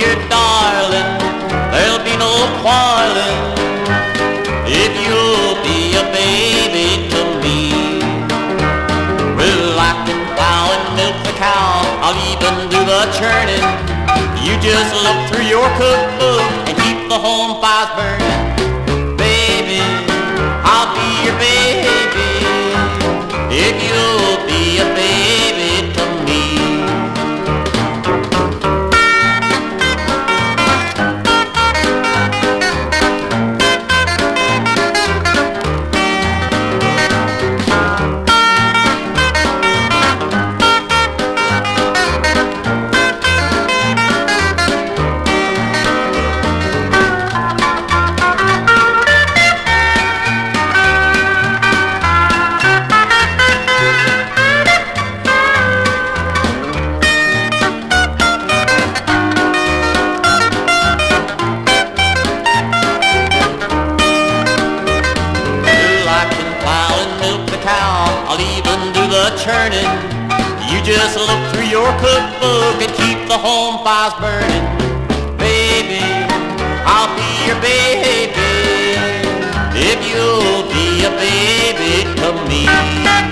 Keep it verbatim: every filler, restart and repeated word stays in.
dear darling, there'll be no quarreling if you'll be a baby to me. Well, I can plow and milk the cow, I'll even do the churning. You just look through your cookbook and keep the home fires burning. Baby, I'll be your baby if you'll be a baby to me. I'll even do the churning. You just look through your cookbook and keep the home fires burning. Baby, I'll be your baby if you'll be a baby to me.